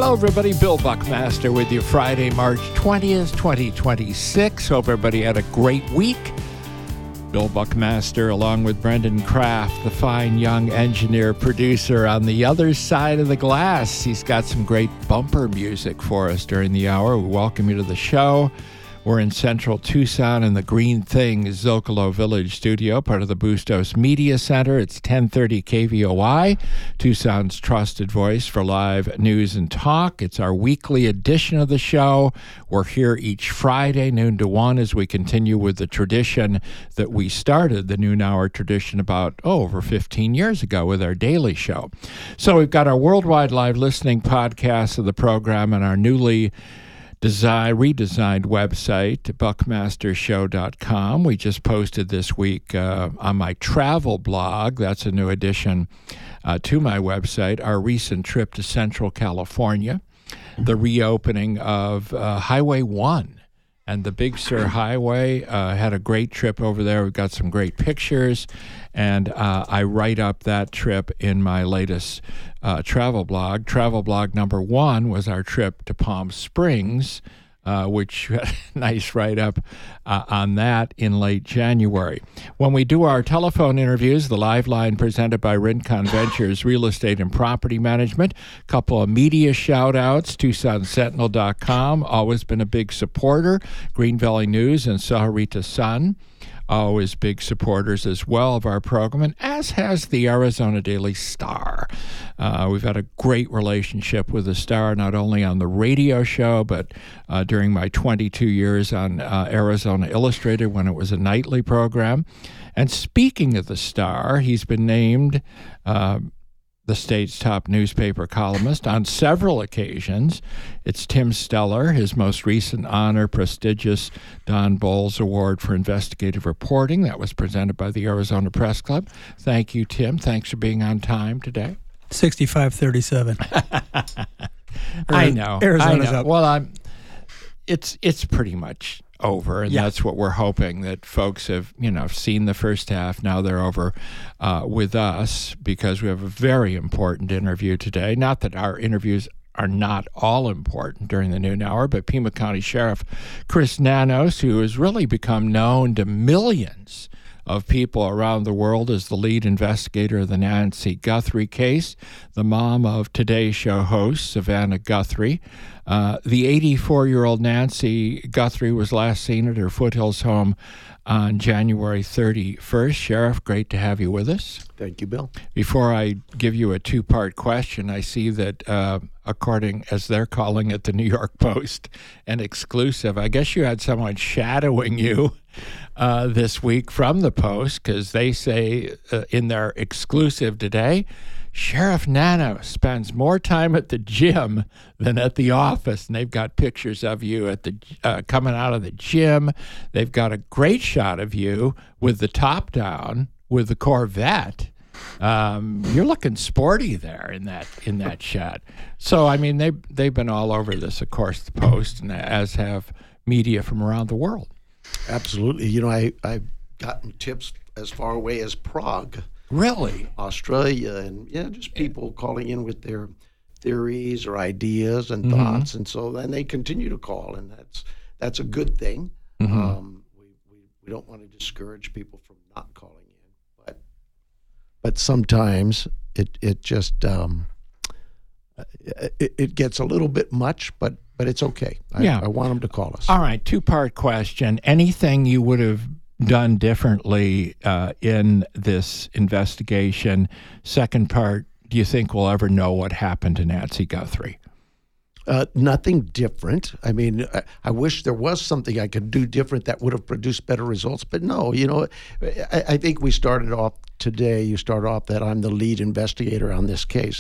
Hello, everybody. Bill Buckmaster with you Friday, March 20th, 2026. Hope everybody had a great week. Bill Buckmaster, along with Brendan Kraft, the fine young engineer producer on the other side of the glass. He's got some great bumper music for us during the hour. We welcome you to the show. We're in central Tucson in the Green Things Zocalo Village studio, part of the Bustos Media Center. It's 1030 KVOI, Tucson's trusted voice for live news and talk. It's our weekly edition of the show. We're here each Friday, noon to 1, as we continue with the tradition that we started, the noon hour tradition about, over 15 years ago with our daily show. So we've got our worldwide live listening podcast of the program and our newly redesigned website, buckmastershow.com. We just posted this week on my travel blog, that's a new addition to my website, our recent trip to Central California, the reopening of Highway 1 and the Big Sur Highway. Had a great trip over there. We've got some great pictures, and I write up that trip in my latest travel blog. Travel blog number 1 was our trip to Palm Springs, which had a nice write-up on that in late January. When we do our telephone interviews, the live line presented by Rincon Ventures Real Estate and Property Management, a couple of media shout-outs, TucsonSentinel.com, always been a big supporter, Green Valley News and Sahuarita Sun, always big supporters as well of our program, and as has the Arizona Daily Star. We've had a great relationship with the Star, not only on the radio show, but during my 22 years on Arizona Illustrated when it was a nightly program. And speaking of the Star, he's been named the state's top newspaper columnist on several occasions. It's Tim Steller, his most recent honor, prestigious Don Bowles Award for Investigative Reporting. That was presented by the Arizona Press Club. Thank you, Tim. Thanks for being on time today. 65-37. I know. Arizona's up. Well, it's pretty much over, and that's what we're hoping, that folks have seen the first half. Now they're over with us, because we have a very important interview today. Not that our interviews are not all important during the noon hour, but Pima County Sheriff Chris Nanos, who has really become known to millions of people around the world as the lead investigator of the Nancy Guthrie case, the mom of Today's Show host, Savannah Guthrie. The 84-year-old Nancy Guthrie was last seen at her Foothills home on January 31st. Sheriff, great to have you with us. Thank you, Bill. Before I give you a two-part question, I see that, according, as they're calling it, the New York Post, an exclusive, I guess you had someone shadowing you this week from the Post, because they say in their exclusive today, Sheriff Nanos spends more time at the gym than at the office. And they've got pictures of you at the coming out of the gym. They've got a great shot of you with the top down with the Corvette. You're looking sporty there in that shot. So I mean, they've been all over this, of course, the Post, and as have media from around the world. Absolutely. I've gotten tips as far away as Prague. Really? Australia, and just people calling in with their theories or ideas and thoughts, and so then they continue to call, and that's a good thing. We don't want to discourage people from not calling in, but sometimes it just it gets a little bit much, but it's okay. I want them to call us. All right, two-part question. Anything you would have done differently in this investigation? Second part, do you think we'll ever know what happened to Nancy Guthrie? Nothing different. I mean, I wish there was something I could do different that would have produced better results, but no. I think we started off today, you started off that I'm the lead investigator on this case.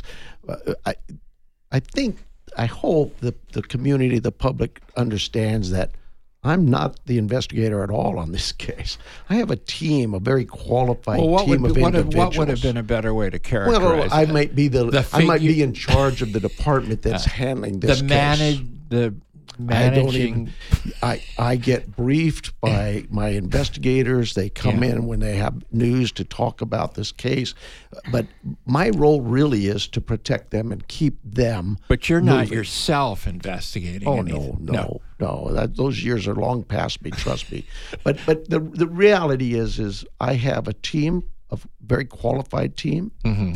I hope the community, the public understands that I'm not the investigator at all on this case. I have a team, a very qualified team of individuals. What would have been a better way to characterize it? I might be I might be in charge of the department that's handling this case. managing. I get briefed by my investigators. They come in when they have news to talk about this case. But my role really is to protect them and keep them. But you're not yourself investigating anything. No. Those years are long past me, trust me. But the reality is I have a team, a very qualified team.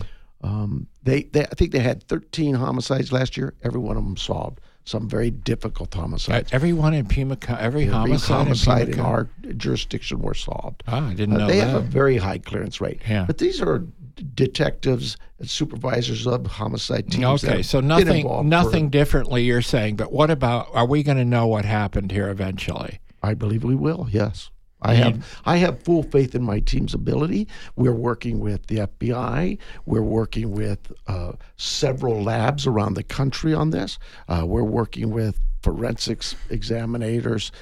I think they had 13 homicides last year. Every one of them solved. Some very difficult homicides. Everyone in Pima County, every homicide in our jurisdiction were solved. I didn't know they that. have a very high clearance rate. Yeah. But these are detectives and supervisors of homicide teams. Okay, so nothing differently you're saying. But what about, are we going to know what happened here eventually? I believe we will, yes. I have full faith in my team's ability. We're working with the FBI. We're working with several labs around the country on this. We're working with forensics examiners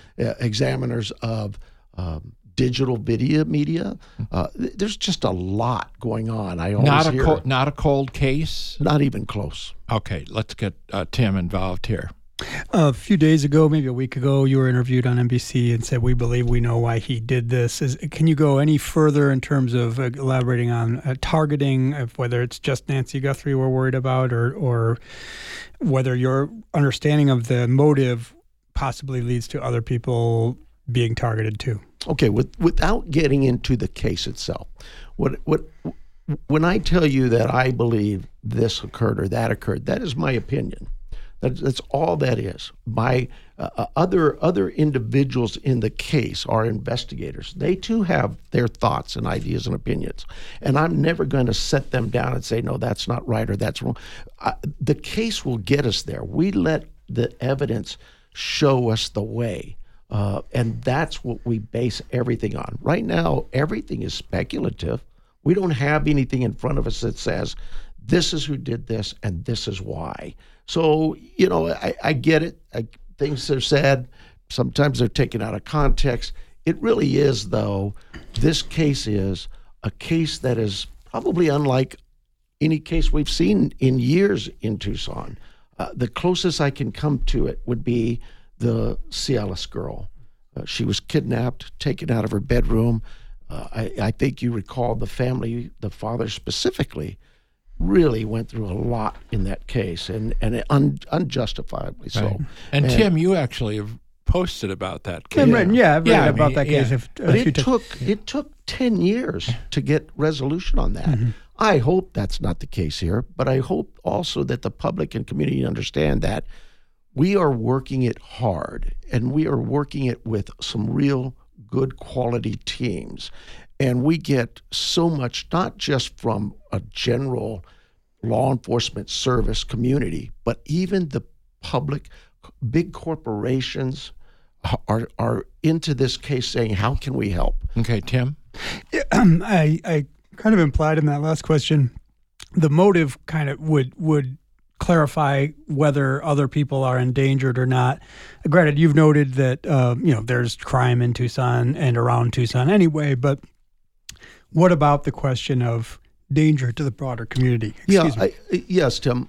of digital video media. There's just a lot going on. Not a cold case? Not even close. Okay, let's get Tim involved here. A few days ago, maybe a week ago, you were interviewed on NBC and said, "We believe we know why he did this." Can you go any further in terms of elaborating on targeting, of whether it's just Nancy Guthrie we're worried about, or whether your understanding of the motive possibly leads to other people being targeted too? Okay, without getting into the case itself, when I tell you that I believe this occurred or that occurred, that is my opinion. That's all that is. My other individuals in the case are investigators. They too have their thoughts and ideas and opinions, and I'm never going to set them down and say, no, that's not right or that's wrong. The case will get us there. We let the evidence show us the way, and that's what we base everything on. Right now, everything is speculative. We don't have anything in front of us that says, this is who did this and this is why. So, I get it. Things are said. Sometimes they're taken out of context. It really is, though, this case is a case that is probably unlike any case we've seen in years in Tucson. The closest I can come to it would be the Cialis girl. She was kidnapped, taken out of her bedroom. I think you recall the family, the father specifically, really went through a lot in that case, and unjustifiably so. Right. And Tim, you actually have posted about that case. I've read about that case. But it took 10 years to get resolution on that. Mm-hmm. I hope that's not the case here, but I hope also that the public and community understand that we are working it hard, and we are working it with some real good quality teams. And we get so much, not just from a general law enforcement service community, but even the public, big corporations are into this case saying, how can we help? Okay, Tim? I kind of implied in that last question, the motive kind of would clarify whether other people are endangered or not. Granted, you've noted that there's crime in Tucson and around Tucson anyway, but what about the question of danger to the broader community? Yes, Tim.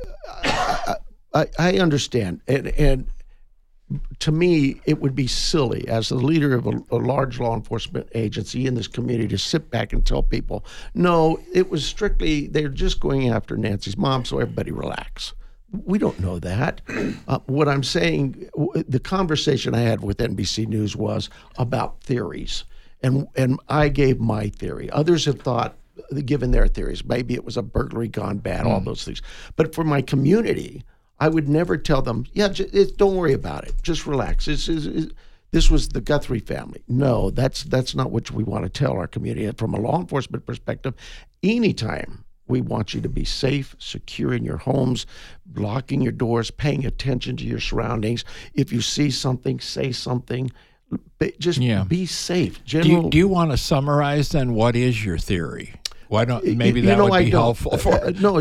I understand, and to me, it would be silly as the leader of a large law enforcement agency in this community to sit back and tell people, no, it was strictly, they're just going after Nancy's mom, so everybody relax. We don't know that. What I'm saying, the conversation I had with NBC News was about theories. And I gave my theory. Others have given their theories. Maybe it was a burglary gone bad, all those things. But for my community, I would never tell them, don't worry about it. Just relax. This was the Guthrie family. No, that's not what we want to tell our community. From a law enforcement perspective, anytime we want you to be safe, secure in your homes, locking your doors, paying attention to your surroundings. If you see something, say something. Just be safe. Do you want to summarize then? What is your theory? Why don't maybe that would be helpful for?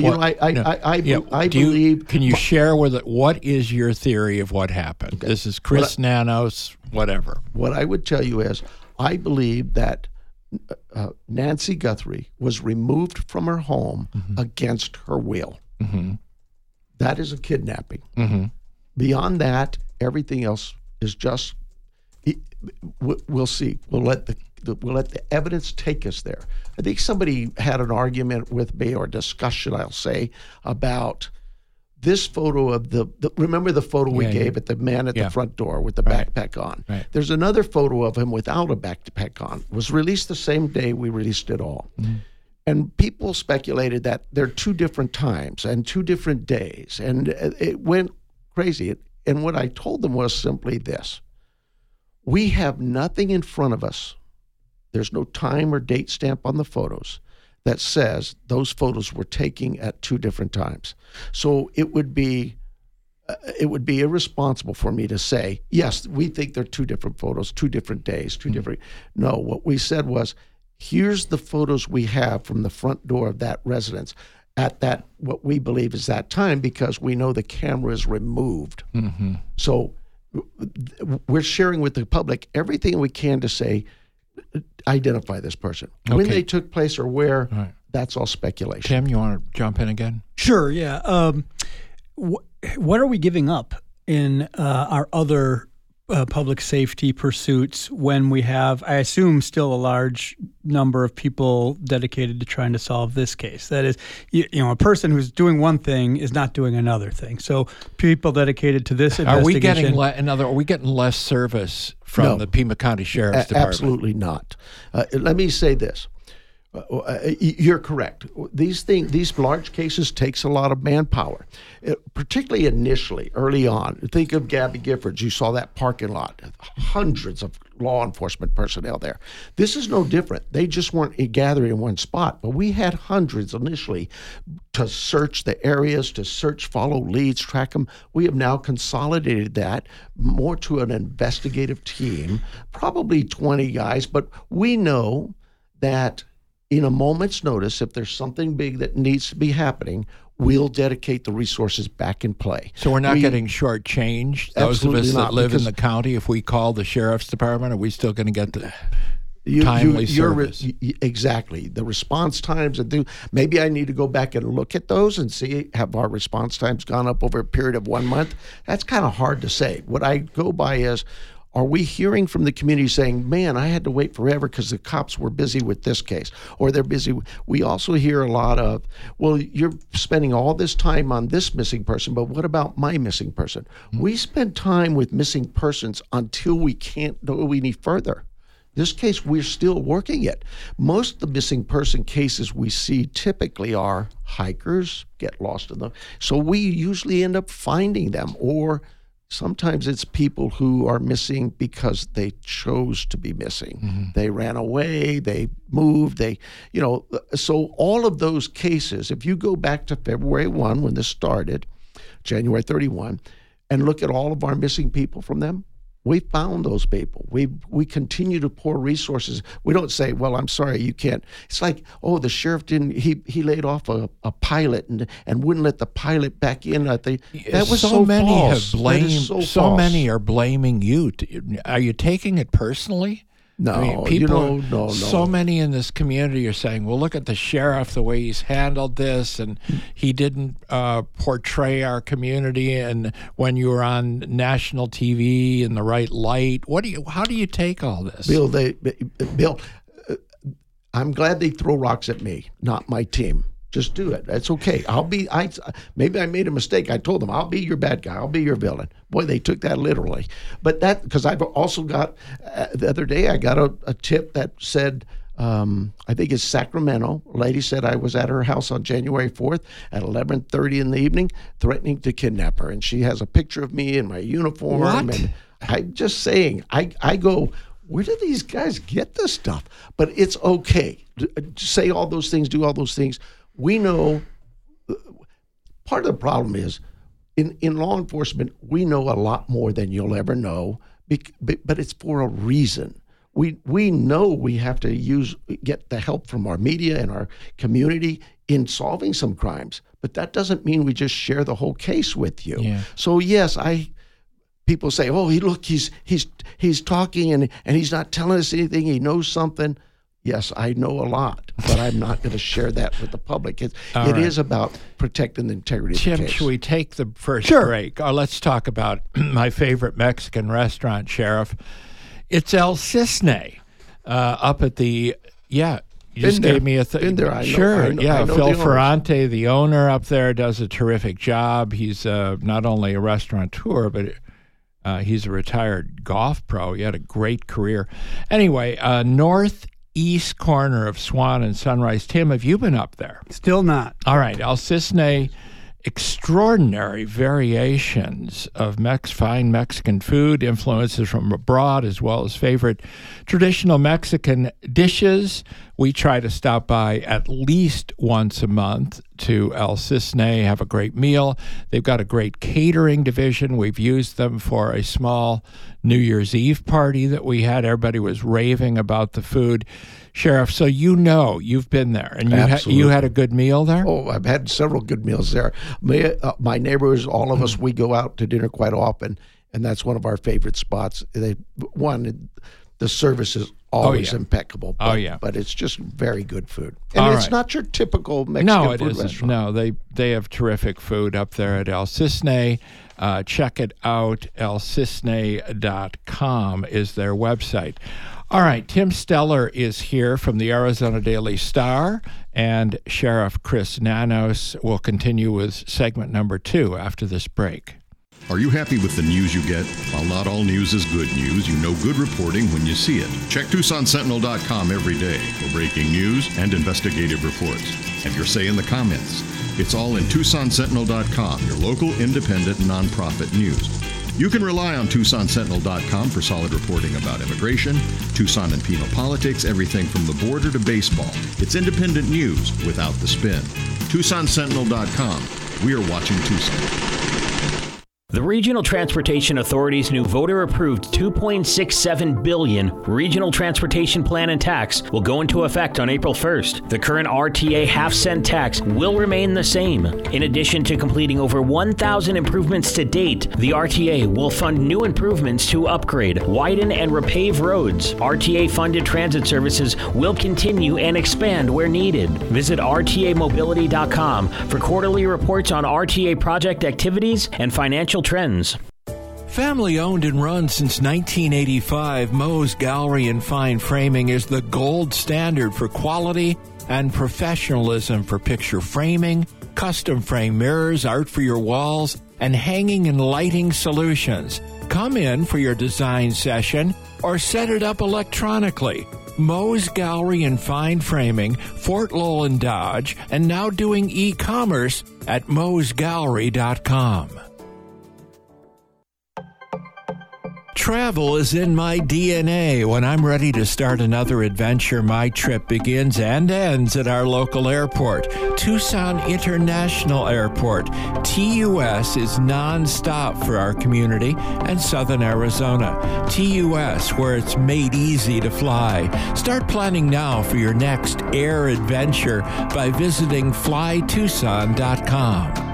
I believe. Can you share with it what is your theory of what happened? Okay. This is Chris Nanos, whatever. What I would tell you is, I believe that Nancy Guthrie was removed from her home against her will. Mm-hmm. That is a kidnapping. Mm-hmm. Beyond that, Everything else is just. We'll see. We'll let the evidence take us there. I think somebody had an argument with me, or discussion, I'll say, about this photo of remember the photo we gave at the man at the front door with the backpack on. Right. There's another photo of him without a backpack on. It was released the same day we released it all. Mm-hmm. And people speculated that they're two different times and 2 different days. And it went crazy. And what I told them was simply this. We have nothing in front of us. There's no time or date stamp on the photos that says those photos were taken at 2 different times. So it would be irresponsible for me to say, yes, we think they're 2 different photos, 2 different days, 2 different. No, what we said was, here's the photos we have from the front door of that residence at that, what we believe is that time, because we know the camera is removed. Mm-hmm. So we're sharing with the public everything we can to say, identify this person. Okay. When they took place or where, that's all speculation. Tim, you want to jump in again? Sure, yeah. What are we giving up in our other public safety pursuits when we have, I assume, still a large number of people dedicated to trying to solve this case? That is, a person who's doing one thing is not doing another thing. So people dedicated to this investigation. Are we getting less service from the Pima County Sheriff's Department? Absolutely not. Let me say this. You're correct. These large cases takes a lot of manpower, particularly initially, early on. Think of Gabby Giffords. You saw that parking lot, hundreds of law enforcement personnel there. This is no different. They just weren't gathered in one spot, but we had hundreds initially to search the areas, to follow leads, track them. We have now consolidated that more to an investigative team, probably 20 guys, but we know that in a moment's notice, if there's something big that needs to be happening, we'll dedicate the resources back in play. So we're not getting shortchanged? Those of us that live in the county, if we call the Sheriff's Department, are we still going to get the timely service? Exactly. The response times, maybe I need to go back and look at those and see, have our response times gone up over a period of 1 month? That's kind of hard to say. What I go by is, are we hearing from the community saying, man, I had to wait forever because the cops were busy with this case, or they're busy? We also hear a lot of, well, you're spending all this time on this missing person, but what about my missing person? Mm-hmm. We spend time with missing persons until we can't go any further. This case, we're still working it. Most of the missing person cases we see typically are hikers, get lost in them. So we usually end up finding them, or sometimes it's people who are missing because they chose to be missing. Mm-hmm. They ran away, they moved, so all of those cases, if you go back to February 1 when this started, January 31, and look at all of our missing people from them, we found those people. We continue to pour resources. We don't say, well, I'm sorry, you can't. It's like, oh, the sheriff he laid off a pilot and wouldn't let the pilot back in. That was so many false. Have blamed. So many are blaming you. Are you taking it personally? No, people, no. So many in this community are saying, well, look at the sheriff, the way he's handled this, and he didn't portray our community and when you were on national TV in the right light. How do you take all this? Bill, I'm glad they throw rocks at me, not my team. Just do it. That's okay. Maybe I made a mistake. I told them, I'll be your bad guy. I'll be your villain. Boy, they took that literally. But because I've also got, the other day, I got a tip that said, I think it's Sacramento. A lady said I was at her house on January 4th at 11:30 in the evening, threatening to kidnap her. And she has a picture of me in my uniform. What? And I'm just saying, I go, where do these guys get this stuff? But it's okay. Say all those things, do all those things. We know part of the problem is in law enforcement, we know a lot more than you'll ever know, but it's for a reason. We know we have to get the help from our media and our community in solving some crimes, but that doesn't mean we just share the whole case with you. Yeah. So yes, people say, oh, he's talking and he's not telling us anything. He knows something. Yes, I know a lot, but I'm not going to share that with the public. It is about protecting the integrity of the Tim, case. should we take the first Sure. break? Let's talk about my favorite Mexican restaurant, Sheriff. It's El Cisne up at the, you just gave me a Been there, I know. Sure, I know Phil the owners. Ferrante, the owner up there, does a terrific job. He's not only a restaurateur, but he's a retired golf pro. He had a great career. Anyway, northeast corner of Swan and Sunrise. Tim, have you been up there? Still not. All right, El Cisne, extraordinary variations of fine Mexican food, influences from abroad, as well as favorite traditional Mexican dishes. We try to stop by at least once a month to El Cisne, have a great meal. They've got a great catering division. We've used them for a small New Year's Eve party that we had. Everybody was raving about the food. Sheriff, so you've been there, and you had a good meal there? Oh, I've had several good meals there. My neighbors, all of us, we go out to dinner quite often, and that's one of our favorite spots. The service is always impeccable. But, but it's just very good food. And it's not your typical Mexican food restaurant. No, they have terrific food up there at El Cisne. Check it out. elcisne.com is their website. All right, Tim Steller is here from the Arizona Daily Star, and Sheriff Chris Nanos will continue with segment number 2 after this break. Are you happy with the news you get? While not all news is good news, you know good reporting when you see it. Check TucsonSentinel.com every day for breaking news and investigative reports. Have your say in the comments. It's all in TucsonSentinel.com, your local independent nonprofit news. You can rely on TucsonSentinel.com for solid reporting about immigration, Tucson and penal politics, everything from the border to baseball. It's independent news without the spin. TucsonSentinel.com. We are watching Tucson. The Regional Transportation Authority's new voter-approved $2.67 billion Regional Transportation Plan and Tax will go into effect on April 1st. The current RTA half-cent tax will remain the same. In addition to completing over 1,000 improvements to date, the RTA will fund new improvements to upgrade, widen, and repave roads. RTA-funded transit services will continue and expand where needed. Visit RTAmobility.com for quarterly reports on RTA project activities and financial trends. Family owned and run since 1985, Moe's Gallery and Fine Framing is the gold standard for quality and professionalism for picture framing, custom frame mirrors, art for your walls, and hanging and lighting solutions. Come in for your design session or set it up electronically. Moe's Gallery and Fine Framing, Fort Lowell and Dodge, and now doing e-commerce at moesgallery.com. Travel is in my DNA. When I'm ready to start another adventure, my trip begins and ends at our local airport, Tucson International Airport. TUS is nonstop for our community and southern Arizona. TUS, where it's made easy to fly. Start planning now for your next air adventure by visiting flytucson.com.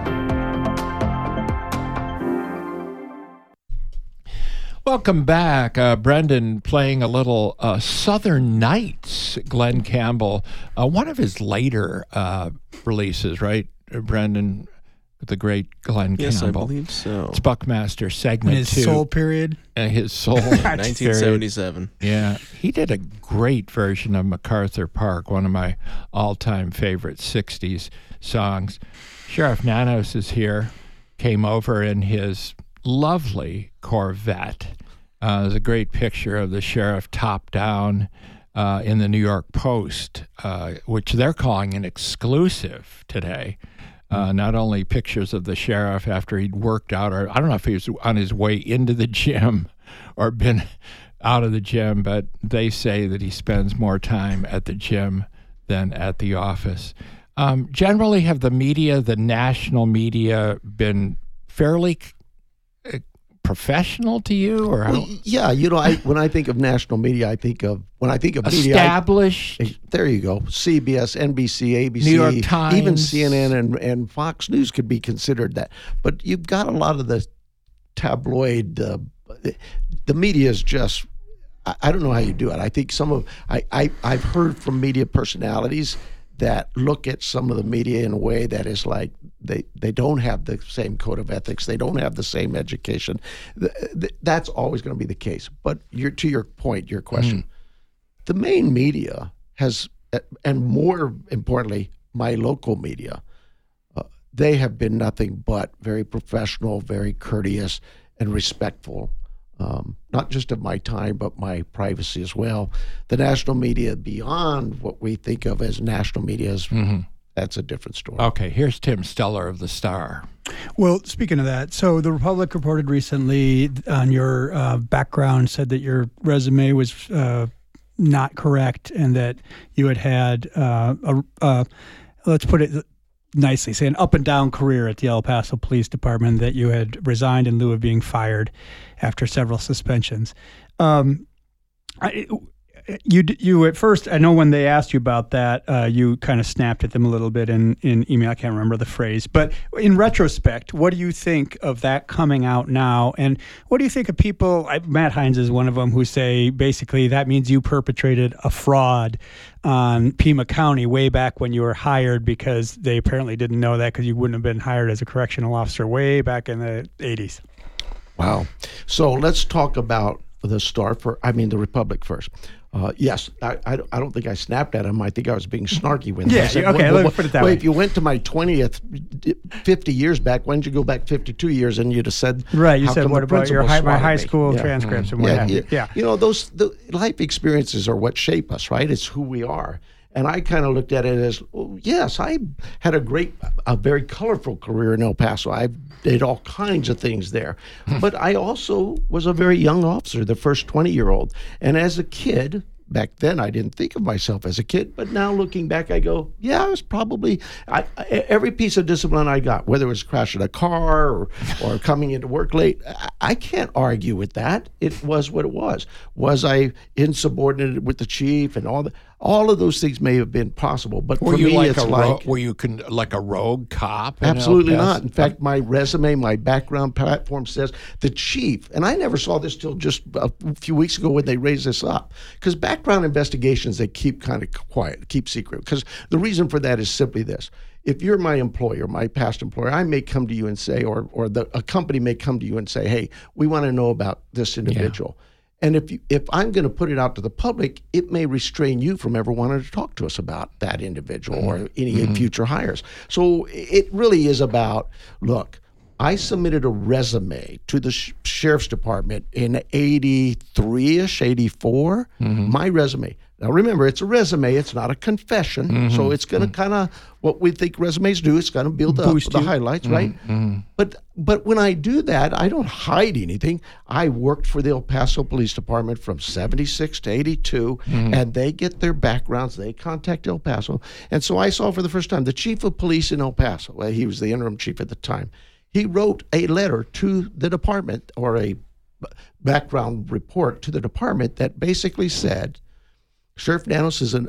Welcome back. Brendan playing a little Southern Nights, Glenn Campbell. One of his later releases, right, Brendan? The great Glenn Campbell. Yes, I believe so. It's Buckmaster segment 2. His soul period. His soul 1977. Yeah. He did a great version of MacArthur Park, one of my all-time favorite 60s songs. Sheriff Nanos is here, came over in his lovely Corvette. There's a great picture of the sheriff top down in the New York Post, which they're calling an exclusive today. Not only pictures of the sheriff after he'd worked out, or I don't know if he was on his way into the gym or been out of the gym, but they say that he spends more time at the gym than at the office. Generally, have the media, the national media, been fairly professional to you, or how? Well, yeah, when I think of national media, I think of established. media. There you go. CBS, NBC, ABC, New York Times, even CNN and Fox News could be considered that. But you've got a lot of the tabloid. The media is just I don't know how you do it. I think I've heard from media personalities that look at some of the media in a way that is like they don't have the same code of ethics. They don't have the same education. That's always going to be the case. But to your point, your question, the main media has, and more importantly, my local media, they have been nothing but very professional, very courteous, and respectful. Not just of my time, but my privacy as well. The national media, beyond what we think of as national media, that's a different story. Okay, here's Tim Steller of the Star. Well, speaking of that, so the Republic reported recently on your background, said that your resume was not correct and that you had let's put it nicely, say an up and down career at the El Paso Police Department, that you had resigned in lieu of being fired after several suspensions. You at first, I know when they asked you about that, you kind of snapped at them a little bit in email. I can't remember the phrase, but in retrospect, what do you think of that coming out now? And what do you think of people, Matt Hines is one of them, who say basically that means you perpetrated a fraud on Pima County way back when you were hired, because they apparently didn't know that because you wouldn't have been hired as a correctional officer way back in the 80s. Wow. So let's talk about the Republic first. Yes, I don't think I snapped at him. I think I was being snarky with him. Yeah, said, okay, let me put it that way. If you went to my 20th, 50 years back, why didn't you go back 52 years and you'd have said, right, you said, what about my high school transcripts and what have you? Yeah. You know, the life experiences are what shape us, right? It's who we are. And I kind of looked at it as, well, yes, I had a very colorful career in El Paso. I did all kinds of things there. But I also was a very young officer, the first 20-year-old. And as a kid, back then I didn't think of myself as a kid, but now looking back, I go, yeah, I was probably, every piece of discipline I got, whether it was crashing a car or coming into work late, I can't argue with that. It was what it was. Was I insubordinate with the chief and all that? All of those things may have been possible, but for me, it's like... Were you like a rogue cop? Absolutely not. In fact, my resume, my background platform says the chief, and I never saw this till just a few weeks ago when they raised this up, because background investigations, they keep kind of quiet, keep secret, because the reason for that is simply this. If you're my employer, my past employer, I may come to you and say, or a company may come to you and say, hey, we want to know about this individual. Yeah. And if I'm going to put it out to the public, it may restrain you from ever wanting to talk to us about that individual or any future hires. So it really is about, look, I submitted a resume to the Sheriff's Department in 83-ish, 84, my resume. Now, remember, it's a resume. It's not a confession. So it's going to kind of, what we think resumes do, it's going to build up the highlights, right? But when I do that, I don't hide anything. I worked for the El Paso Police Department from 76 to 82, and they get their backgrounds. They contact El Paso. And so I saw for the first time the chief of police in El Paso. Well, he was the interim chief at the time. He wrote a letter to the department, or a background report to the department, that basically said, Chris Nanos is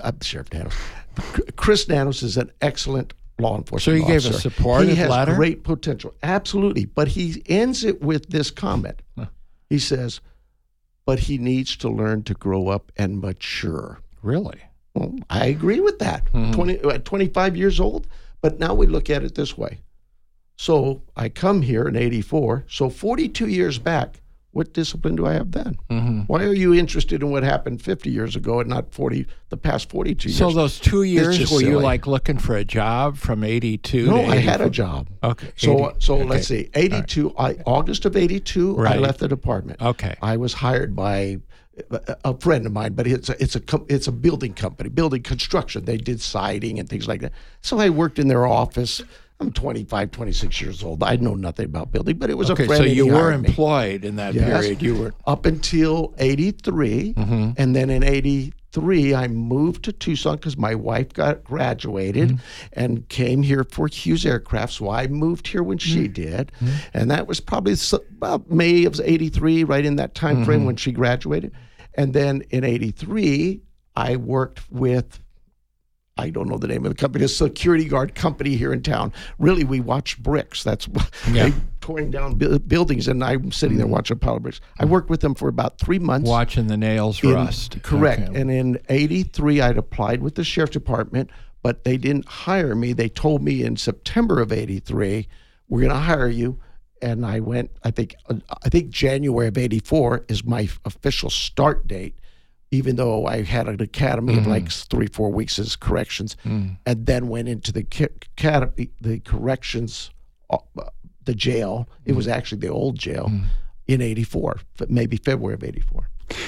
an excellent law enforcement officer. So he gave a supportive letter? He has great potential. Absolutely. But he ends it with this comment. He says, but he needs to learn to grow up and mature. Really? Well, I agree with that. 25 years old. But now we look at it this way. So I come here in 84. So 42 years back, what discipline do I have then? Why are you interested in what happened 50 years ago and not the past 42 years? So those 2 years, were you like looking for a job from 82 to 84? No, I had a job. Okay. So let's see. 82, August of 82, I left the department. Okay. I was hired by a friend of mine, but it's a building company, building construction. They did siding and things like that. So I worked in their office. I'm 25, 26 years old. I know nothing about building, but it was a friend. So you were employed in that period. You were up until 83, and then in 83 I moved to Tucson because my wife got graduated and came here for Hughes Aircraft. So I moved here when she did, and that was probably about May of 83, right in that time frame when she graduated. And then in 83, I worked with, I don't know the name of the company, a security guard company here in town. Really, we watch bricks. That's tearing down buildings, and I'm sitting there watching a pile of bricks. I worked with them for about 3 months. Watching the nails rust. Correct. Okay. And in 83, I'd applied with the Sheriff's Department, but they didn't hire me. They told me in September of 83, we're going to hire you. And I went, I think January of 84 is my official start date, even though I had an academy of like 3-4 weeks as corrections, and then went into the academy, the corrections, the jail. It was actually the old jail in 84, maybe February of 84.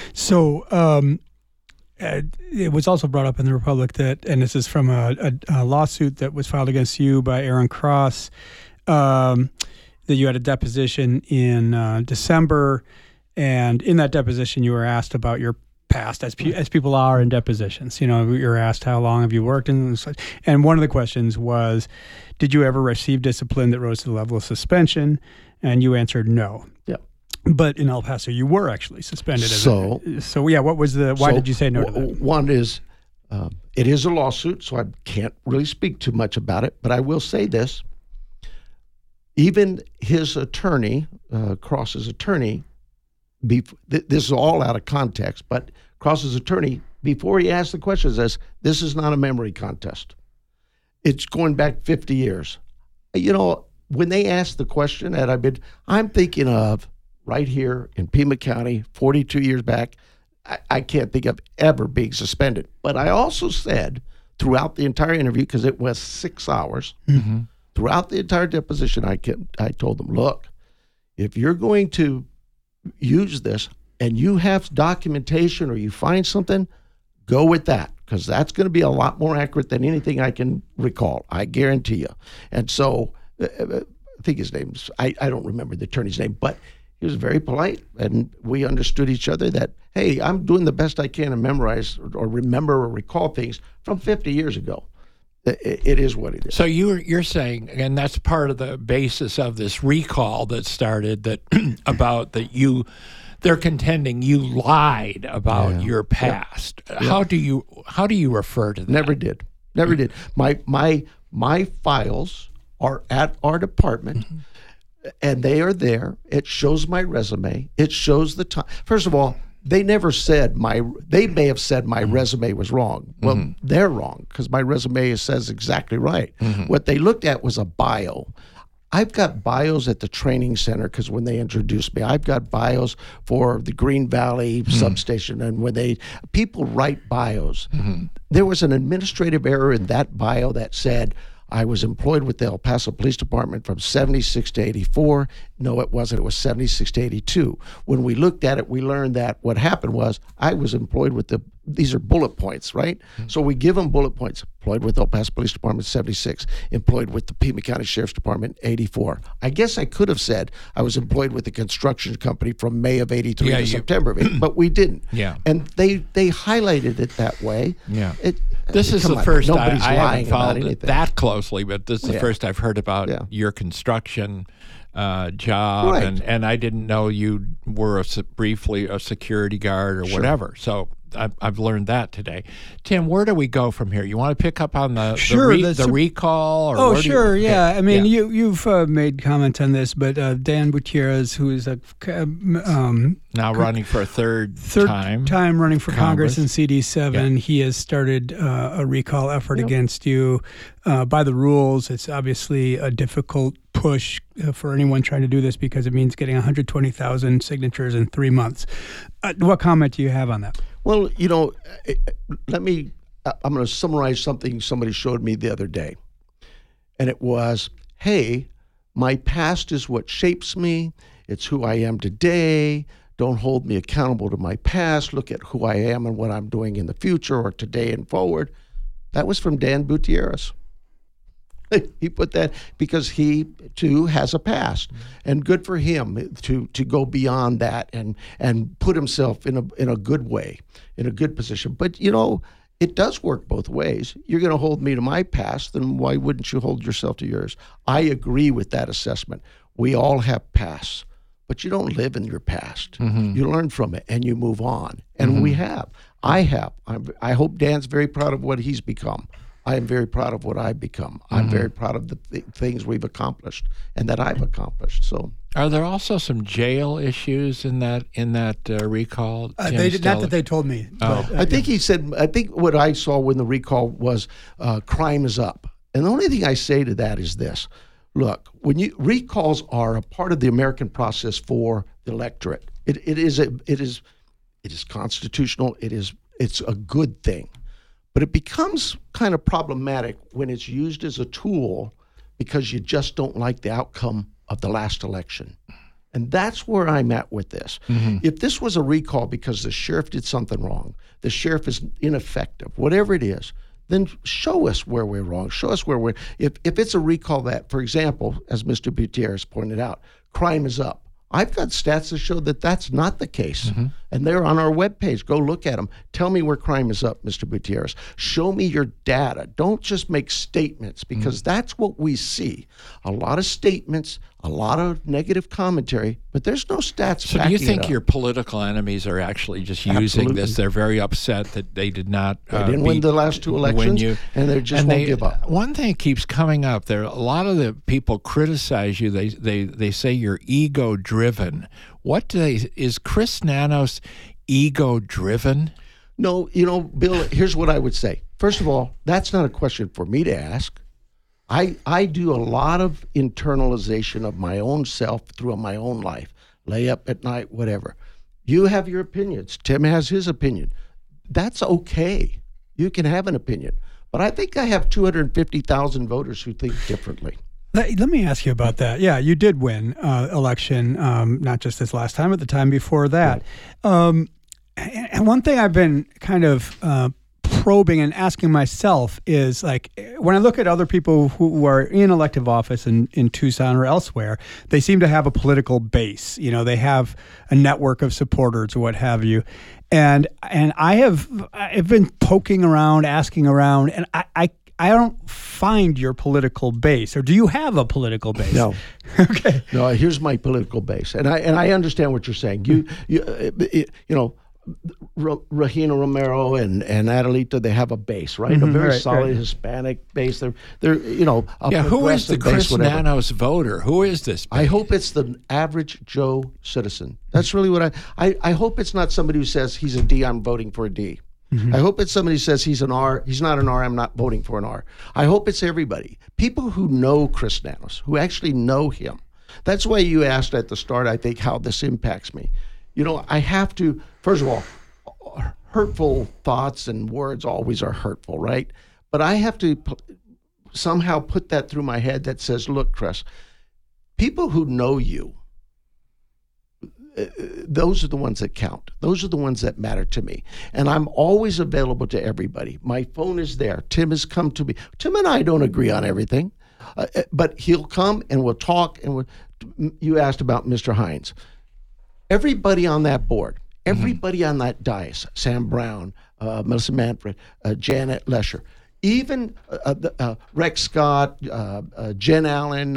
So it was also brought up in the Republic that, and this is from a lawsuit that was filed against you by Aaron Cross, that you had a deposition in December, and in that deposition you were asked about your past, as people are in depositions. You know, you're asked how long have you worked, and one of the questions was, did you ever receive discipline that rose to the level of suspension? And you answered no. Yeah. But in El Paso, you were actually suspended. So yeah, what was why did you say no to that? One is, it is a lawsuit, so I can't really speak too much about it, but I will say this. Even his attorney, Cross's attorney, this is all out of context, but Cross's attorney, before he asked the question, says, this is not a memory contest. It's going back 50 years. You know, when they asked the question, and I'm thinking of right here in Pima County, 42 years back, I can't think of ever being suspended. But I also said throughout the entire interview, because it was 6 hours, throughout the entire deposition, I told them, look, if you're going to use this and you have documentation or you find something, go with that, because that's going to be a lot more accurate than anything I can recall. I guarantee you. And so I think his name's, I don't remember the attorney's name, but he was very polite, and we understood each other that, hey, I'm doing the best I can to memorize or remember or recall things from 50 years ago. It is what it is. So you're saying, and that's part of the basis of this recall that started, that about that they're contending you lied about your past. Yeah. How do you refer to that? Never did. My files are at our department, and they are there. It shows my resume. It shows the time. First of all, they never said they may have said my resume was wrong. Well, they're wrong, because my resume says exactly right. What they looked at was a bio. I've got bios at the training center, because when they introduced me, I've got bios for the Green Valley substation, and when people write bios. There was an administrative error in that bio that said, I was employed with the El Paso Police Department from 76 to 84. No, it wasn't. It was 76 to 82. When we looked at it, we learned that what happened was I was employed with these are bullet points, right? So we give them bullet points. Employed with El Paso Police Department, 76. Employed with the Pima County Sheriff's Department, 84. I guess I could have said I was employed with the construction company from May of 83 to September of 83, but we didn't. Yeah. And they highlighted it that way. Yeah. This is the first I haven't followed it that closely, but this is the first I've heard about your construction job, right. and I didn't know you were briefly a security guard or whatever. So I've learned that today. Tim, where do we go from here? You want to pick up on the recall? Or sure. Yeah. I mean, you've made comments on this, but Dan Gutierrez, who is now running for a third time running for Congress in CD7, he has started a recall effort against you. By the rules, it's obviously a difficult push for anyone trying to do this, because it means getting 120,000 signatures in 3 months. What comment do you have on that? Well, I'm going to summarize something somebody showed me the other day. And it was, hey, my past is what shapes me. It's who I am today. Don't hold me accountable to my past. Look at who I am and what I'm doing in the future or today and forward. That was from Dan Gutierrez. He put that because he too has a past, and good for him to go beyond that and put himself in a good way, in a good position. But it does work both ways. You're going to hold me to my past, then why wouldn't you hold yourself to yours? I agree with that assessment. We all have pasts, but you don't live in your past. You learn from it and you move on. And we have. I have. I hope Dan's very proud of what he's become. I am very proud of what I've become. I'm very proud of the things we've accomplished and that I've accomplished. So, are there also some jail issues in that recall? They did not that they told me. Oh. But, I think he said. I think what I saw when the recall was crime is up, and the only thing I say to that is this: look, when recalls are a part of the American process for the electorate. It is constitutional. It's a good thing. But it becomes kind of problematic when it's used as a tool because you just don't like the outcome of the last election. And that's where I'm at with this. Mm-hmm. If this was a recall because the sheriff did something wrong, the sheriff is ineffective, whatever it is, then show us where we're wrong. Show us where we're... If it's a recall that, for example, as Mr. Gutierrez pointed out, crime is up. I've got stats that show that that's not the case. Mm-hmm. And they're on our webpage. Go look at them. Tell me where crime is up, Mr. Gutierrez. Show me your data. Don't just make statements, because that's what we see. A lot of statements, a lot of negative commentary, but there's no stats So do you think your political enemies are actually just using this? They're very upset that they did not They didn't win the last two elections, and they just won't give up. One thing keeps coming up. There, a lot of the people criticize you. They say you're ego-driven. Is Chris Nanos ego-driven? No, Bill, here's what I would say. First of all, that's not a question for me to ask. I do a lot of internalization of my own self through my own life. Lay up at night, whatever. You have your opinions. Tim has his opinion. That's okay. You can have an opinion. But I think I have 250,000 voters who think differently. Let me ask you about that. Yeah, you did win election, not just this last time, but the time before that. And one thing I've been kind of probing and asking myself is, like, when I look at other people who are in elective office in Tucson or elsewhere, they seem to have a political base. They have a network of supporters or what have you. And I've been poking around, asking around, and I don't find your political base. Or do you have a political base? No. Okay. No, here's my political base. And I understand what you're saying. Regina Romero and Adelita, they have a base, right? Mm-hmm, a very solid Hispanic base. They're who is the Chris Nanos voter? Who is this base? I hope it's the average Joe citizen. That's really what I hope it's not somebody who says he's a D, I'm voting for a D. Mm-hmm. I hope it's somebody who says he's an R, he's not an R, I'm not voting for an R. I hope it's everybody. People who know Chris Nanos, who actually know him. That's why you asked at the start, I think, how this impacts me. I have to, first of all, hurtful thoughts and words always are hurtful, right? But I have to somehow put that through my head that says, look, Chris, people who know you, those are the ones that count. Those are the ones that matter to me. And I'm always available to everybody. My phone is there. Tim has come to me. Tim and I don't agree on everything, but he'll come and we'll talk. And you asked about Mr. Hines. Everybody on that board, everybody on that dais, Sam Brown, Melissa Manfred, Janet Lesher, even Rex Scott, Jen Allen,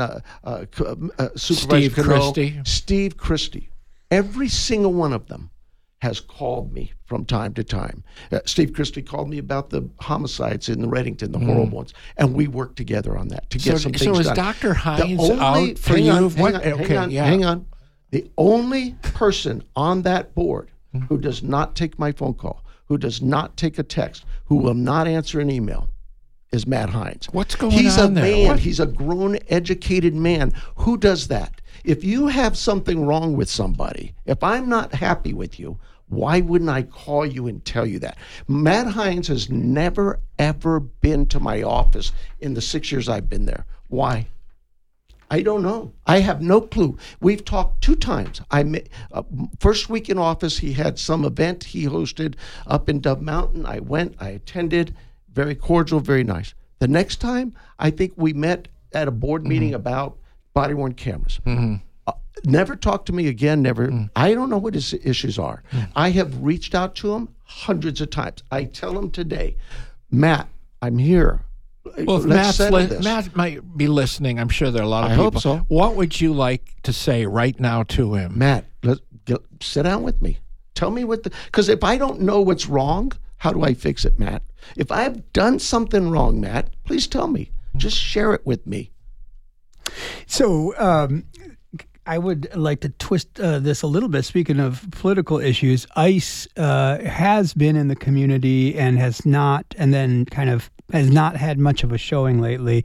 Supervisor Steve Christie, every single one of them has called me from time to time. Steve Christie called me about the homicides in the Reddington, the horrible ones, and we worked together on that to get some things done. So is Dr. Hines out for you? Hang on. The only person on that board who does not take my phone call, who does not take a text, who will not answer an email is Matt Hines. What's going He's on a there? man. He's a grown, educated man. Who does that? If you have something wrong with somebody, if I'm not happy with you, why wouldn't I call you and tell you that? Matt Hines has never, ever been to my office in the 6 years I've been there. Why? I don't know. I have no clue. We've talked 2 times. First week in office, he had some event he hosted up in Dove Mountain. I went, I attended, very cordial, very nice. The next time, I think we met at a board meeting about body-worn cameras. Never talked to me again, never. I don't know what his issues are. I have reached out to him hundreds of times. I tell him today, Matt, I'm here. Well, if Matt might be listening. I'm sure there are a lot of people. I hope so. What would you like to say right now to him? Matt, sit down with me. Tell me because if I don't know what's wrong, How do I fix it, Matt? If I've done something wrong, Matt, please tell me. Just share it with me. So I would like to twist this a little bit. Speaking of political issues, ICE has been in the community and has not had much of a showing lately.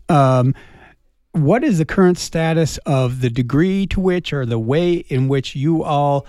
What is the current status of the degree to which, or the way in which you all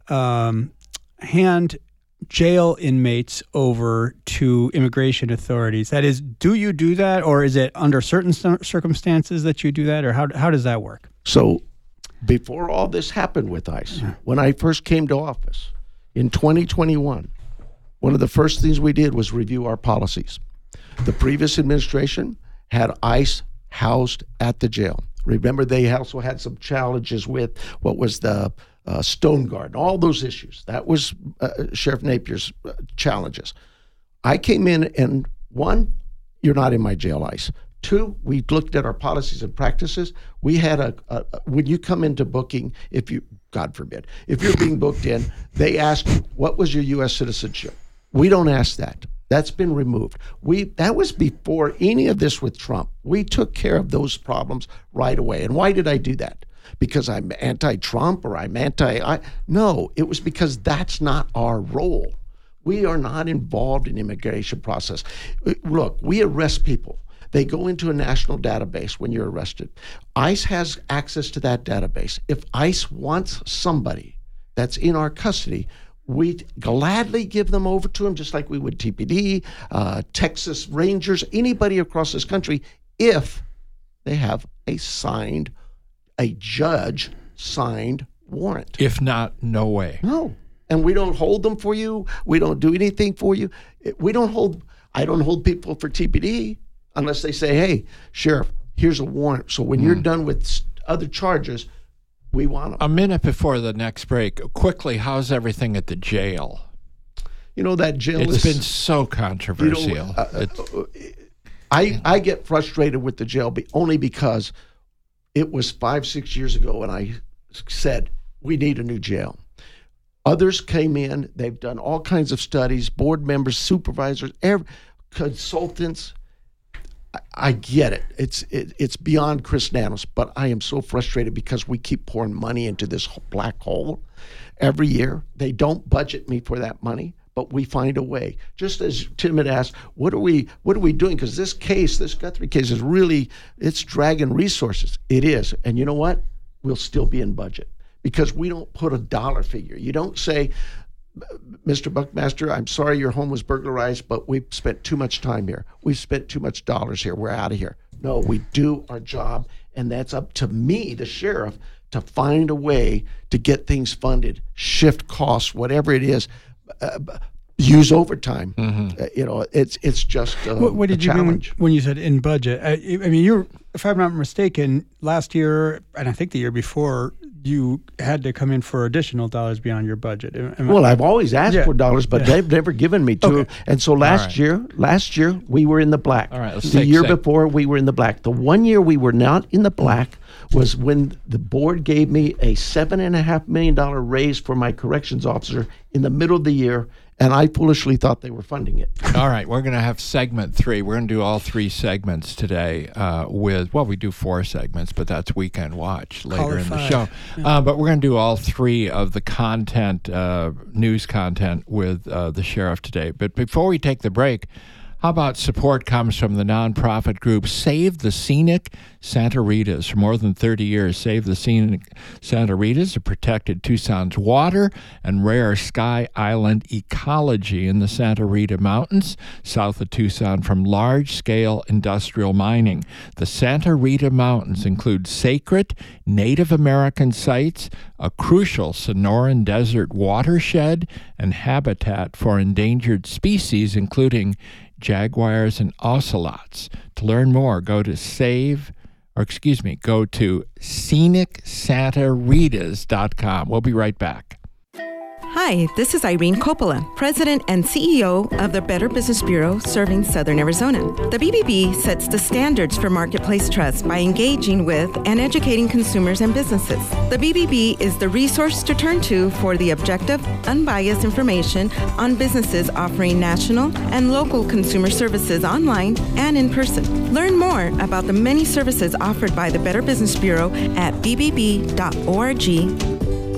hand jail inmates over to immigration authorities? That is, do you do that, or is it under certain circumstances that you do that, or how does that work? So before all this happened with ICE, when I first came to office in 2021, one of the first things we did was review our policies. The previous administration had ICE housed at the jail. Remember, they also had some challenges with what was the Stone Garden, all those issues. That was Sheriff Napier's challenges. I came in and, one, you're not in my jail, ICE. Two, we looked at our policies and practices. We had when you come into booking, if you, God forbid, if you're being booked in, they ask you, what was your U.S. citizenship? We don't ask that. That's been removed. That was before any of this with Trump. We took care of those problems right away. And why did I do that? Because I'm anti-Trump or I'm no, it was because that's not our role. We are not involved in immigration process. Look, we arrest people. They go into a national database when you're arrested. ICE has access to that database. If ICE wants somebody that's in our custody, we'd gladly give them over to them, just like we would TPD, Texas Rangers, anybody across this country, if they have a judge-signed warrant. If not, no way. No. And we don't hold them for you. We don't do anything for you. I don't hold people for TPD unless they say, hey, Sheriff, here's a warrant. So when you're done with other charges, we want them. A minute before the next break, quickly, how's everything at the jail? That jail It's been so controversial. I get frustrated with the jail only because it was 5-6 years ago when I said, we need a new jail. Others came in, they've done all kinds of studies, board members, supervisors, consultants. I get it. It's beyond Chris Nanos, but I am so frustrated because we keep pouring money into this black hole every year. They don't budget me for that money, but we find a way. Just as Tim had asked, what are we doing? Because this Guthrie case is really, it's dragging resources. It is. And you know what? We'll still be in budget because we don't put a dollar figure. You don't say, Mr. Buckmaster, I'm sorry your home was burglarized, but we've spent too much time here. We've spent too much dollars here. We're out of here. No, we do our job, and that's up to me, the sheriff, to find a way to get things funded, shift costs, whatever it is, use overtime. It's just what did a challenge. You mean when you said in budget? I mean, you're, if I'm not mistaken, last year, and I think the year before, you had to come in for additional dollars beyond your budget. I've always asked for dollars, but they've never given me to. Okay. And so last year we were in the black. All right, the year before we were in the black. The 1 year we were not in the black was when the board gave me a $7.5 million raise for my corrections officer in the middle of the year, and I foolishly thought they were funding it. All right, we're going to have segment 3. We're going to do all 3 segments today we do 4 segments, but that's Weekend Watch later in the show. Yeah. But we're going to do all 3 of the content, news content with the sheriff today. But before we take the break, how about support comes from the nonprofit group Save the Scenic Santa Ritas. For more than 30 years, Save the Scenic Santa Ritas have protected Tucson's water and rare Sky Island ecology in the Santa Rita Mountains, south of Tucson, from large-scale industrial mining. The Santa Rita Mountains include sacred Native American sites, a crucial Sonoran Desert watershed, and habitat for endangered species, including jaguars and ocelots. To learn more, go to scenicSantaRitas.com. We'll be right back. Hi, this is Irene Coppola, President and CEO of the Better Business Bureau serving Southern Arizona. The BBB sets the standards for marketplace trust by engaging with and educating consumers and businesses. The BBB is the resource to turn to for the objective, unbiased information on businesses offering national and local consumer services online and in person. Learn more about the many services offered by the Better Business Bureau at bbb.org.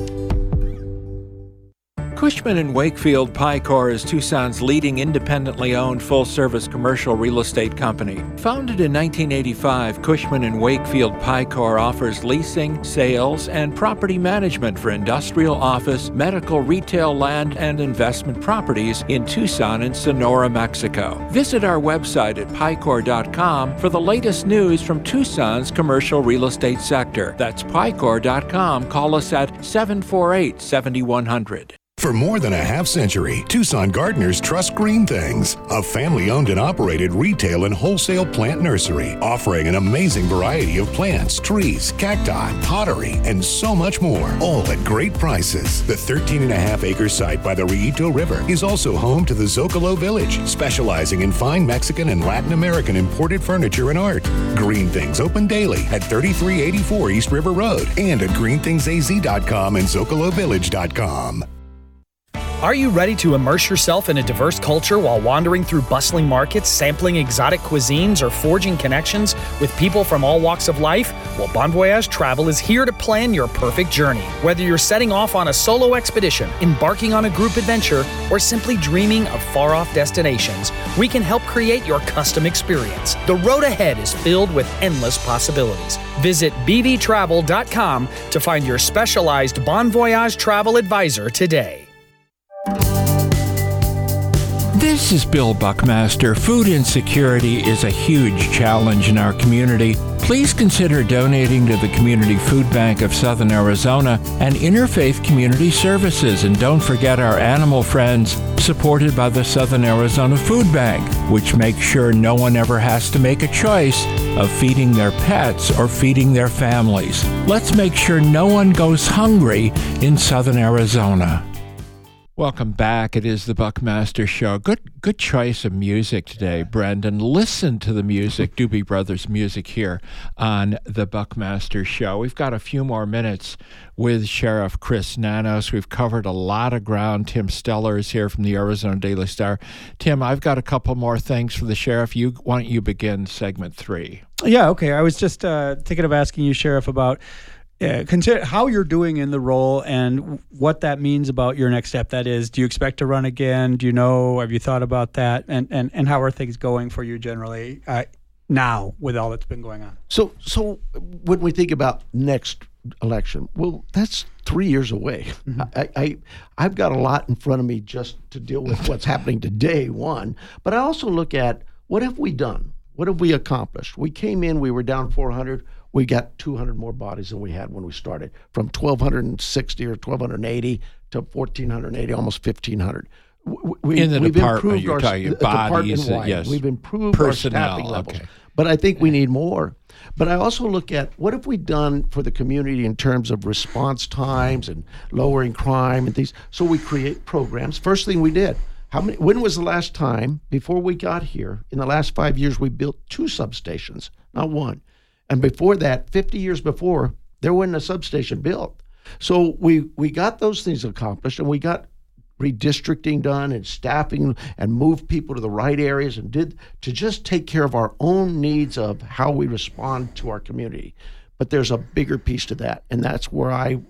Cushman & Wakefield Picor is Tucson's leading independently owned full-service commercial real estate company. Founded in 1985, Cushman & Wakefield Picor offers leasing, sales, and property management for industrial, office, medical, retail, land, and investment properties in Tucson and Sonora, Mexico. Visit our website at picor.com for the latest news from Tucson's commercial real estate sector. That's picor.com. Call us at 748-7100. For more than a half century, Tucson gardeners trust Green Things, a family-owned and operated retail and wholesale plant nursery, offering an amazing variety of plants, trees, cacti, pottery, and so much more, all at great prices. The 13.5-acre site by the Rillito River is also home to the Zocalo Village, specializing in fine Mexican and Latin American imported furniture and art. Green Things open daily at 3384 East River Road and at greenthingsaz.com and zocalovillage.com. Are you ready to immerse yourself in a diverse culture while wandering through bustling markets, sampling exotic cuisines, or forging connections with people from all walks of life? Well, Bon Voyage Travel is here to plan your perfect journey. Whether you're setting off on a solo expedition, embarking on a group adventure, or simply dreaming of far-off destinations, we can help create your custom experience. The road ahead is filled with endless possibilities. Visit bvtravel.com to find your specialized Bon Voyage Travel advisor today. This is Bill Buckmaster. Food insecurity is a huge challenge in our community. Please consider donating to the Community Food Bank of Southern Arizona and Interfaith Community Services. And don't forget our animal friends, supported by the Southern Arizona Food Bank, which makes sure no one ever has to make a choice of feeding their pets or feeding their families. Let's make sure no one goes hungry in Southern Arizona. Welcome back. It is the Buckmaster Show. Good choice of music today, Brendan. Listen to the music, Doobie Brothers music here on the Buckmaster Show. We've got a few more minutes with Sheriff Chris Nanos. We've covered a lot of ground. Tim Steller is here from the Arizona Daily Star. Tim, I've got a couple more things for the Sheriff. Why don't you begin segment 3? Yeah, okay. I was just thinking of asking you, Sheriff, about consider how you're doing in the role and what that means about your next step. That is, do you expect to run again? Do you know? Have you thought about that? And how are things going for you generally now with all that's been going on? So when we think about next election, well, that's 3 years away. Mm-hmm. I've got a lot in front of me just to deal with what's happening today, one. But I also look at what have we done? What have we accomplished? We came in, we were down 400. We got 200 more bodies than we had when we started, from 1,260 or 1,280 to 1,480, almost 1,500. In the department, you're talking bodies, yes. We've improved personnel, our staffing levels. Okay. But I think we need more. But I also look at what have we done for the community in terms of response times and lowering crime and things. So we create programs. First thing we did, when was the last time, before we got here, in the last 5 years, we built 2 substations, not one. And before that, 50 years before, there wasn't a substation built. So we got those things accomplished, and we got redistricting done and staffing and moved people to the right areas and did to just take care of our own needs of how we respond to our community. But there's a bigger piece to that, and that's where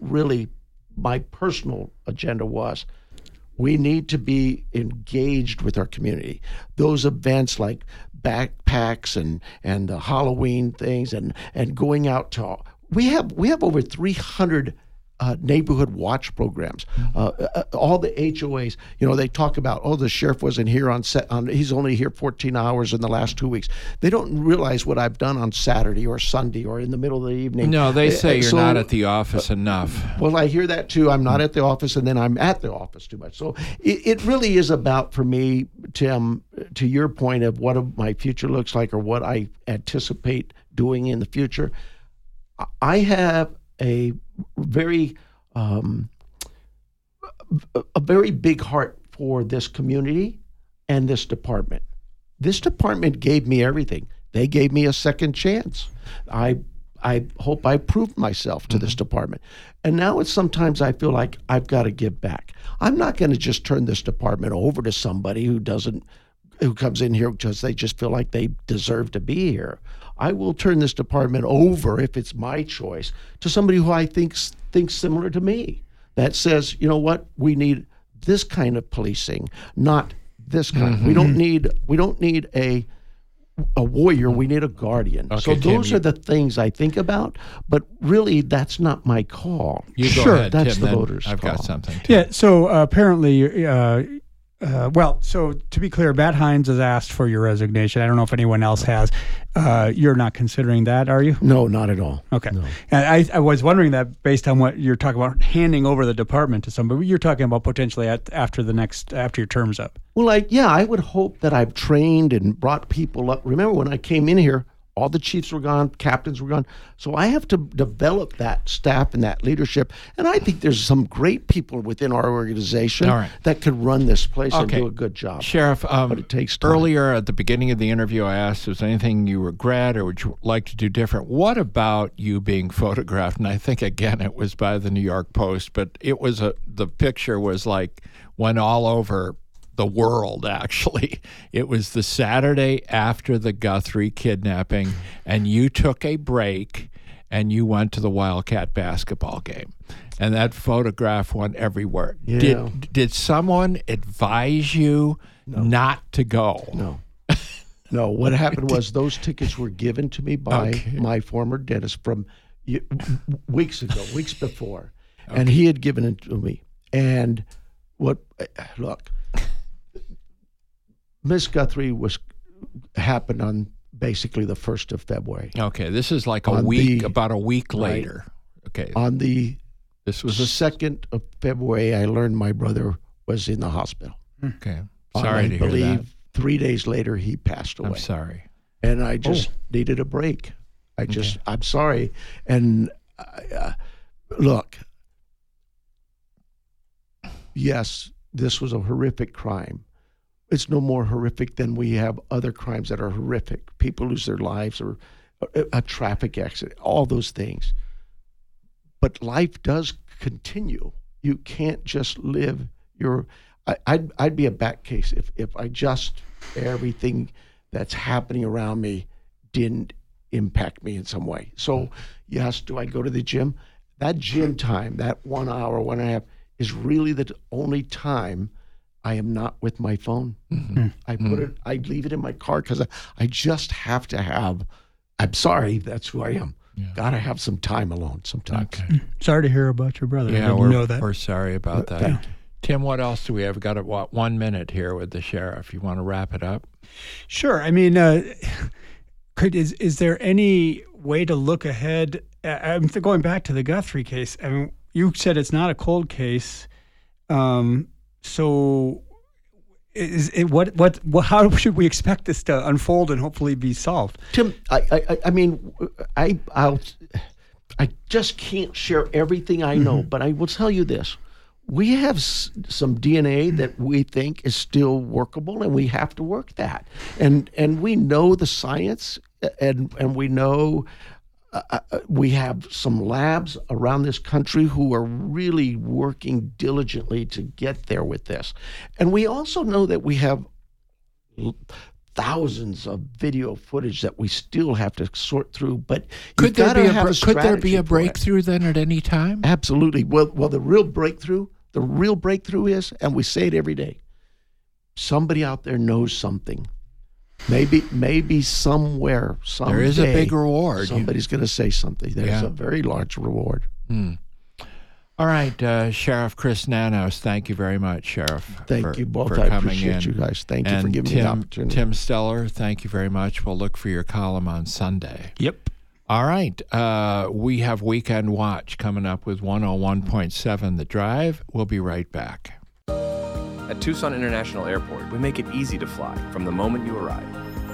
my personal agenda was. We need to be engaged with our community. Those events like backpacks and the Halloween things and going out to we have over 300 neighborhood watch programs. All the HOAs, they talk about, the sheriff wasn't here on set. He's only here 14 hours in the last 2 weeks. They don't realize what I've done on Saturday or Sunday or in the middle of the evening. No, they say you're not at the office enough. Well, I hear that too. I'm not at the office, and then I'm at the office too much. So it really is about, for me, Tim, to your point of what my future looks like or what I anticipate doing in the future. I have a very a very big heart for this community and this department. This department gave me everything. They gave me a second chance. I hope I proved myself to this department. And now it's sometimes I feel like I've got to give back. I'm not going to just turn this department over to somebody who comes in here because they just feel like they deserve to be here. I will turn this department over, if it's my choice, to somebody who I thinks similar to me, that says, you know what, we need this kind of policing, not this kind. We don't need a warrior, we need a guardian. Okay, so those Tim, are the things I think about, but really that's not my call. You go ahead, that's Tim, the then voters' I've call. got something. Too. Yeah, so apparently, so to be clear, Matt Hines has asked for your resignation. I don't know if anyone else has. You're not considering that, are you? No, not at all. Okay. No. And I was wondering that based on what you're talking about, handing over the department to somebody, you're talking about potentially after your term's up. Well, I would hope that I've trained and brought people up. Remember, when I came in here, all the chiefs were gone, captains were gone. So I have to develop that staff and that leadership. And I think there's some great people within our organization that could run this place and do a good job. Sheriff, but it takes time. Earlier at the beginning of the interview, I asked, was there anything you regret or would you like to do different? What about you being photographed? And I think, again, it was by the New York Post, but it was the picture was like went all over the world, actually. It was the Saturday after the Guthrie kidnapping, and you took a break and you went to the Wildcat basketball game. And that photograph went everywhere. Yeah. Did someone advise you not to go? No. No, what happened was those tickets were given to me by my former dentist from weeks before. Okay. And he had given it to me. And look, Miss Guthrie happened on basically the 1st of February. Okay, this is like about a week later. Okay. This was the 2nd of February, I learned my brother was in the hospital. Okay. Sorry to hear that. I believe 3 days later he passed away. I'm sorry. And I just needed a break. I'm sorry. And look, yes, this was a horrific crime. It's no more horrific than we have other crimes that are horrific. People lose their lives or a traffic accident, all those things. But life does continue. You can't just live I'd be a back case if I just everything that's happening around me didn't impact me in some way. So yes, do I go to the gym? That gym time, that 1 hour, 1.5 is really the only time I am not with my phone. I leave it in my car because I just have to have, I'm sorry, that's who I am. Yeah. Got to have some time alone sometimes. Okay. Sorry to hear about your brother. Yeah, I didn't know that. We're sorry about that. Thank you. Tim, what else do we have? We've got 1 minute here with the sheriff. You want to wrap it up? Sure. I mean, is there any way to look ahead? I'm going back to the Guthrie case. I mean, you said it's not a cold case. So, how should we expect this to unfold and hopefully be solved? Tim, I mean, I just can't share everything I know, but I will tell you this: we have some DNA that we think is still workable, and we have to work that. And we know the science, and we know. We have some labs around this country who are really working diligently to get there with this. And we also know that we have thousands of video footage that we still have to sort through. But could there be a breakthrough then at any time? Absolutely. Well, the real breakthrough is, and we say it every day, somebody out there knows something. Maybe somewhere, someday, there is a big reward. Somebody's going to say something. There's a very large reward. All right, Sheriff Chris Nanos, thank you very much, Sheriff. Thank you both. For I coming appreciate in. you guys. Thank you for giving me the opportunity. Tim Steller, thank you very much. We'll look for your column on Sunday. Yep. All right. We have Weekend Watch coming up with 101.7 The Drive. We'll be right back. At Tucson International Airport, we make it easy to fly from the moment you arrive.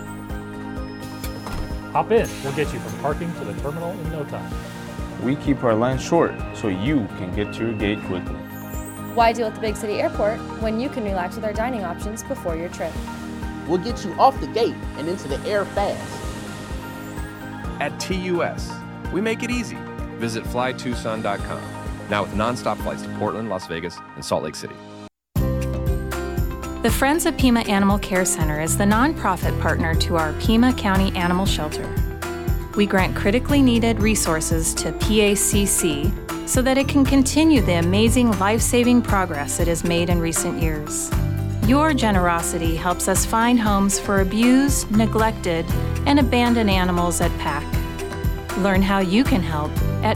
Hop in. We'll get you from parking to the terminal in no time. We keep our line short so you can get to your gate quickly. Why deal with the big city airport when you can relax with our dining options before your trip? We'll get you off the gate and into the air fast. At TUS, we make it easy. Visit flytucson.com. Now with nonstop flights to Portland, Las Vegas, and Salt Lake City. The Friends of Pima Animal Care Center is the nonprofit partner to our Pima County Animal Shelter. We grant critically needed resources to PACC so that it can continue the amazing life-saving progress it has made in recent years. Your generosity helps us find homes for abused, neglected, and abandoned animals at PAC. Learn how you can help at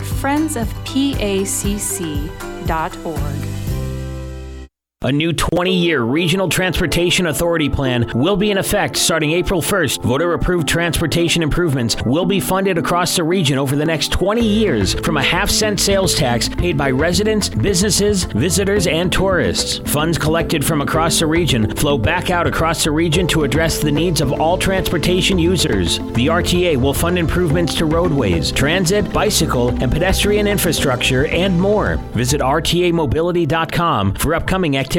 friendsofpacc.org. A new 20-year Regional Transportation Authority plan will be in effect starting April 1st. Voter-approved transportation improvements will be funded across the region over the next 20 years from a half-cent sales tax paid by residents, businesses, visitors, and tourists. Funds collected from across the region flow back out across the region to address the needs of all transportation users. The RTA will fund improvements to roadways, transit, bicycle, and pedestrian infrastructure, and more. Visit rtamobility.com for upcoming activities.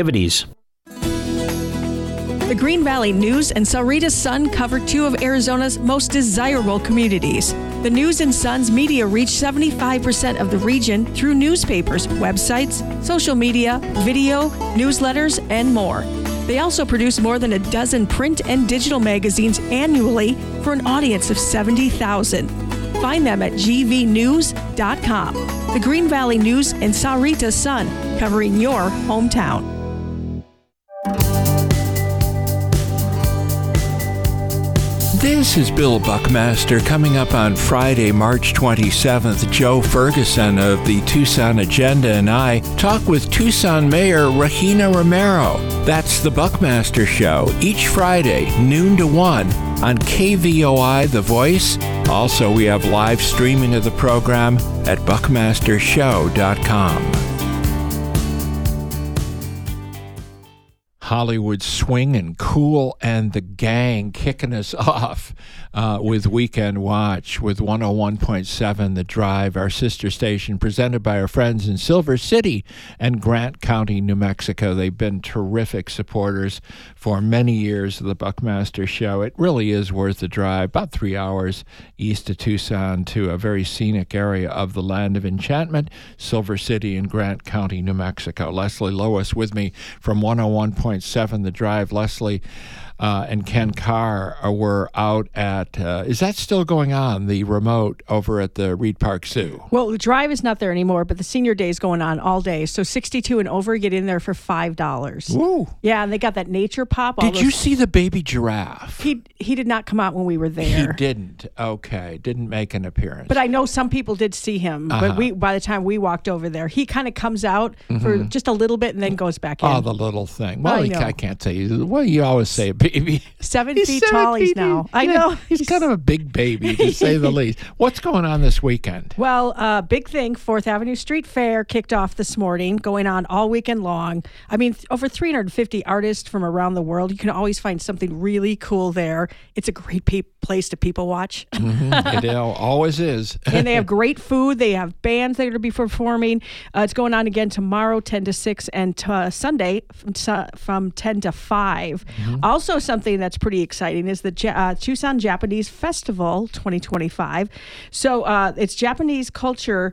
The Green Valley News and Sahuarita Sun cover two of Arizona's most desirable communities. The News and Sun's media reach 75% of the region through newspapers, websites, social media, video, newsletters, and more. They also produce more than a dozen print and digital magazines annually for an audience of 70,000. Find them at gvnews.com. The Green Valley News and Sahuarita Sun, covering your hometown. This is Bill Buckmaster. Coming up on Friday, March 27th, Joe Ferguson of the Tucson Agenda and I talk with Tucson Mayor Regina Romero. That's the Buckmaster Show, each Friday, noon to 1 on KVOI The Voice. Also, we have live streaming of the program at buckmastershow.com. Hollywood Swing and Cool and the Gang kicking us off with Weekend Watch with 101.7 The Drive, our sister station, presented by our friends in Silver City and Grant County, New Mexico. They've been terrific supporters for many years of the Buckmaster Show. It really is worth the drive, about 3 hours east of Tucson to a very scenic area of the Land of Enchantment, Silver City and Grant County, New Mexico. Leslie Lois with me from 101.7 The Drive. Leslie and Ken Carr were out at, is that still going on, the remote over at the Reed Park Zoo? Well, the drive is not there anymore, but the senior day is going on all day. So 62 and over get in there for $5. Woo. Yeah, and they got that nature pop. Did you see the baby giraffe? He did not come out when we were there. He didn't. Okay. Didn't make an appearance. But I know some people did see him. But by the time we walked over there, he kind of comes out for just a little bit and then goes back in. Oh, the little thing. Well, I can't say. Well, you always say a baby. 7 feet tall he's now. I know. He's kind of a big baby, to say the least. What's going on this weekend? Well, big thing, 4th Avenue Street Fair kicked off this morning, going on all weekend long. I mean, over 350 artists from around the world. You can always find something really cool there. It's a great place to people watch. It always is. And they have great food. They have bands that are going to be performing. It's going on again tomorrow, 10 to 6, and Sunday from 10 to 5. Also, something that's pretty exciting is the Tucson Japanese Festival 2025. So it's Japanese culture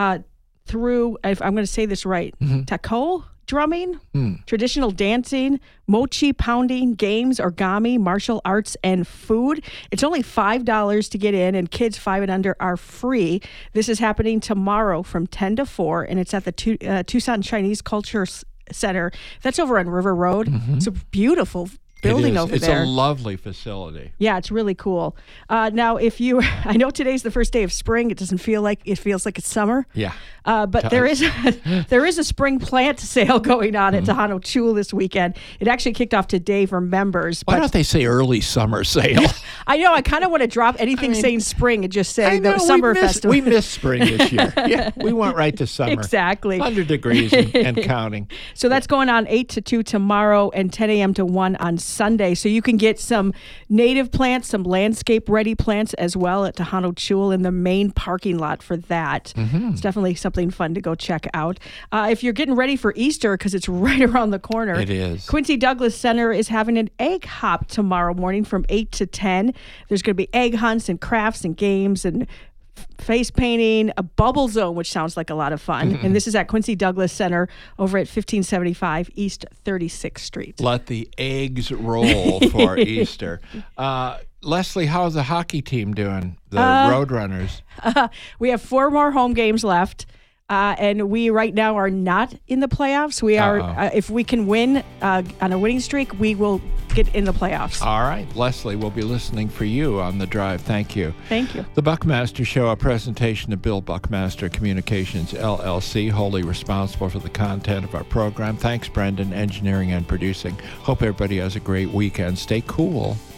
through, if I'm going to say this right, tako drumming, traditional dancing, mochi pounding, games, origami, martial arts, and food. It's only $5 to get in, and kids 5 and under are free. This is happening tomorrow from 10 to 4, and it's at the Tucson Chinese Culture Center. That's over on River Road. It's a beautiful building over there. It's a lovely facility. Yeah, it's really cool. Now, I know today's the first day of spring. It doesn't feel like it feels like it's summer. Yeah. But there is a spring plant sale going on at Tejano Chul this weekend. It actually kicked off today for members. Why don't they say early summer sale? I know. I kind of want to drop anything saying spring and just say the summer festival. We missed spring this year. Yeah, we went right to summer. Exactly. 100 degrees and counting. So that's going on 8 to 2 tomorrow and 10 a.m. to 1 on Sunday. So you can get some native plants, some landscape-ready plants as well at Tejano Chul in the main parking lot for that. It's definitely something fun to go check out. If you're getting ready for Easter, because it's right around the corner. It is. Quincy Douglas Center is having an egg hop tomorrow morning from 8 to 10. There's going to be egg hunts and crafts and games and face painting, a bubble zone, which sounds like a lot of fun. And this is at Quincy Douglas Center over at 1575 East 36th Street. Let the eggs roll for Easter. Leslie, how's the hockey team doing? The Roadrunners. We have 4 more home games left. And we right now are not in the playoffs. We are, if we can win on a winning streak, we will get in the playoffs. All right. Leslie, we'll be listening for you on the drive. Thank you. Thank you. The Buckmaster Show, a presentation of Bill Buckmaster Communications, LLC, wholly responsible for the content of our program. Thanks, Brendan, engineering and producing. Hope everybody has a great weekend. Stay cool.